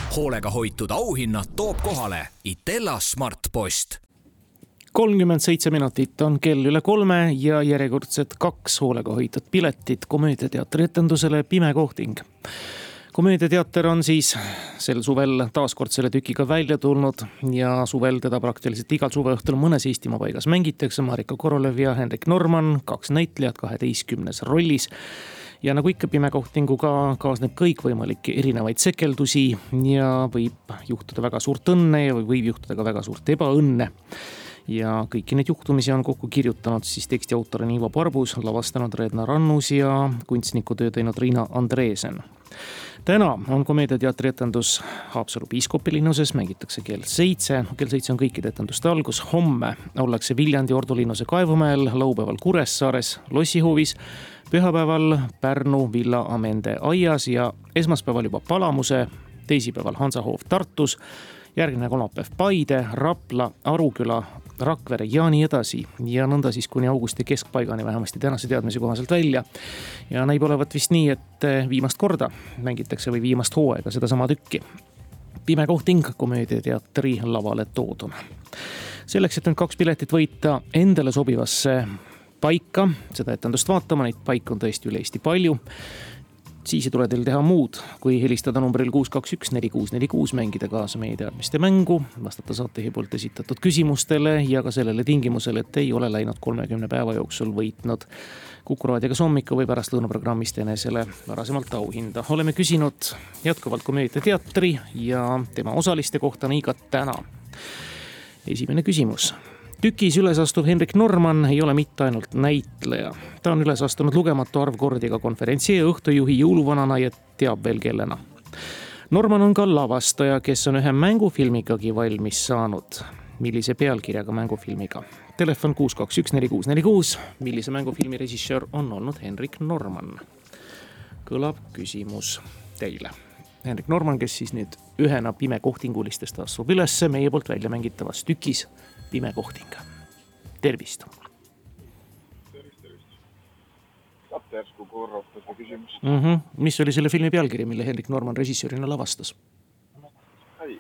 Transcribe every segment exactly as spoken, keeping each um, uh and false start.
hoolega hoitud auhinnad toob kohale Itella Smartpost. kolmkümmend seitse minutit on kell üle kolme ja järjekordselt kaks hoolega hoitud piletit komöödiateatri etendusele Pime kohting. Komöödiateater on siis sel suvel taaskord selle tükiga välja tulnud ja suvel teda praktiliselt igal suveõhtul mõnes Eestimaa paigas mängitakse. Marika Korolev ja Henrik Norman, kaks näitlejat kaheteistkümnes rollis. Ja nagu ikka Pime kohtinguga kaasneb kõikvõimalikke erinevaid sekeldusi ja võib juhtuda väga suurt õnne ja võib juhtuda ka väga suurt ebaõnne. Ja kõiki neid juhtumisi on kokku kirjutanud siis teksti autor Ivo Parbus, lavastanud Redna Rannus ja kunstnikutöö teinud Riina Andreesen. Täna on komöödiateatri etendus Haapsalu Piiskopilinnuses, mängitakse kell seitse. Kell seitse on kõikide etenduste algus. Homme ollakse Viljandi Ordulinnuse Kaevumäel, laupäeval Kuressaares, Lossihoovis, pühapäeval Pärnu Villa Amende aias ja esmaspäeval juba Palamuse, teisipäeval Hansahoov Tartus, järgmine kolmapäev Paide, Rapla, Aruküla, Rakvere ja nii edasi. Ja nõnda siis kuni augusti keskpaigani vähemasti tänase teadmise kohaselt välja. Ja näib olevat vist nii, et viimast korda mängitakse või viimast hooaega seda sama tükki. Pime kohting komöödiateatri lavale tooduna. Selleks, et nüüd kaks piletit võita endale sobivasse paika, seda etendust vaatama, neid paik on tõesti üle Eesti palju. Siis ei tule teil teha muud, kui helistada numbril kuus kaks üks neli kuus neli kuus, mängida kaasa meie teadmiste mängu, vastata saatejuhi poolt esitatud küsimustele ja ka sellele tingimusele, et ei ole läinud kolmekümne päeva jooksul võitnud Kuku Raadiga hommikul või pärast lõunaprogrammist enesele varasemalt auhinda. Oleme küsinud jätkuvalt komöödiateatri ja tema osaliste kohta nii ka täna. Esimene küsimus. Tükis üles astuv Henrik Norman ei ole mitte ainult näitleja. Ta on üles astunud lugematu arv kordi ka konverentsi ja õhtujuhi jõuluvanana ja teab veel kellena. Norman on ka lavastaja, kes on ühe mängufilmigagi valmis saanud. Millise pealkirjaga mängufilmiga? Telefon kuus kaks üks neli kuus neli kuus. Millise mängufilmi režissöör on olnud Henrik Norman? Kõlab küsimus teile. Henrik Norman, kes siis nüüd ühena Pime kohtingulistest asub ülesse meie poolt välja mängitavas tükis Pime kohting. Tervist. Tervist, tervist. Saab järsku korrata see küsimus. Mm-hmm. Mis oli selle filmi pealkiri, mille Henrik Norman režissöörina lavastas? Ei,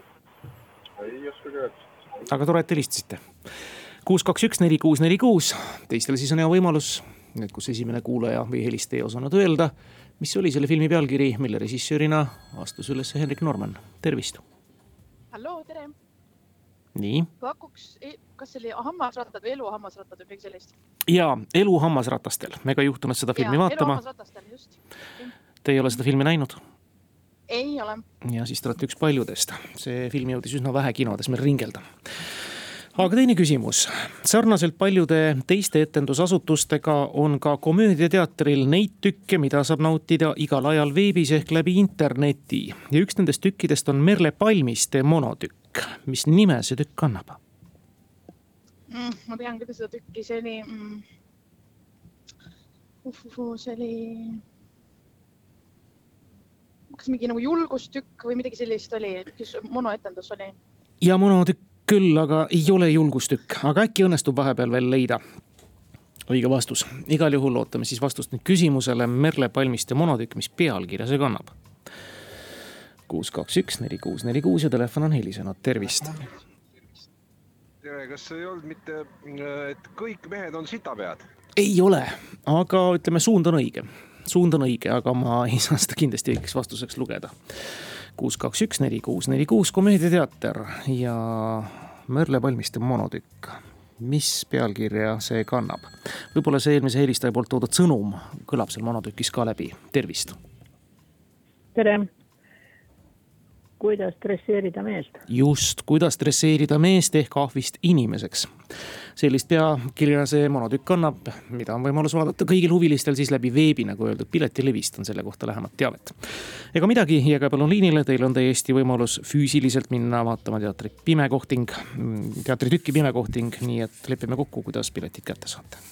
ei oska öelda. Aga tore, et helistasite. kuus kaks üks neli kuus neli kuus. Teistel siis on hea võimalus, nüüd kus esimene kuulaja või helistaja ei osanud öelda, mis oli selle filmi pealkiri, mille režissöörina astus üles Henrik Norman. Tervist. Hallo, tere. Nii. Pakuks, kas see oli hammasrattad või elu hammasrattad või midagi sellist? Jaa, elu hammasratastel. Me ka juhtunud seda filmi ja, vaatama. Elu hammasratastel, just. Te ei ole seda filmi näinud? Ei ole. Ja siis te olete üks paljudest. See film jõudis üsna vähe kinodes meil ringelda. Aga teine küsimus. Sarnaselt paljude teiste etendusasutustega on ka komöödiateatril neid tükke, mida saab nautida igal ajal veebis ehk läbi interneti. Ja üks nendest tükkidest on Merle Palmiste monotükk. Mis nime see tükk kannab? Mm, ma tean küll seda tükki, see oli mm, uf, uf, see oli kas mingi nagu julgustükk või midagi sellist oli, kes monoetendus oli. Ja monotükk küll, aga ei ole julgustükk, aga äkki õnnestub vahepeal veel leida õige vastus. Igal juhul lootame siis vastust nüüd küsimusele Merle Palmiste monotükk, mis pealkirja see kannab. kuus kaks üks neli kuus neli kuus ja telefon on helisenud. Tervist. Tere, kas see ei olnud mitte, et kõik mehed on sitapead? Ei ole, aga ütleme, suund on õige. Suund on õige, aga ma ei saa seda kindlasti õigeks vastuseks lugeda. kuus kaks üks neli kuus neli kuus komöödiateater ja Merle Palmiste monotükk. Mis pealkirja see kannab? Võib-olla see eelmise helistaja poolt toodud sõnum kõlab seal monotükis ka läbi. Tervist. Tere. Kuidas dresseerida meest? Just, kuidas dresseerida meest ehk ahvist inimeseks. Sellist pealkirja see monotükk kannab, mida on võimalus vaadata kõigil huvilistel siis läbi veebi, nagu öeldud, Piletilevist on selle kohta lähemat teavet. Ega midagi, jääge palun liinile, teil on täiesti võimalus füüsiliselt minna vaatama teatri Pime kohting, teatri tükki Pime kohting, nii et lepime kokku, kuidas piletid kätte saate.